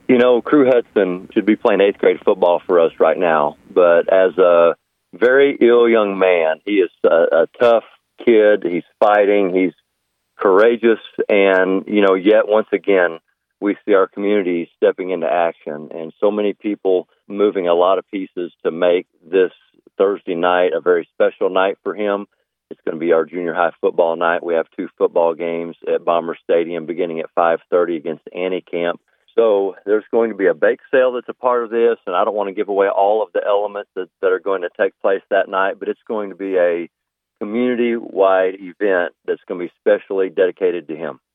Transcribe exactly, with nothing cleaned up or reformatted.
You know, Crew Hudson should be playing eighth grade football for us right now, but as a very ill young man, he is a, a tough kid. He's fighting. He's courageous. And, you know, yet once again, we see our community stepping into action and so many people moving a lot of pieces to make this Thursday night a very special night for him. It's going to be our junior high football night. We have two football games at Bomber Stadium beginning at five thirty against Annie Camp. So there's going to be a bake sale that's a part of this, and I don't want to give away all of the elements that, that are going to take place that night, but it's going to be a community-wide event that's going to be specially dedicated to him.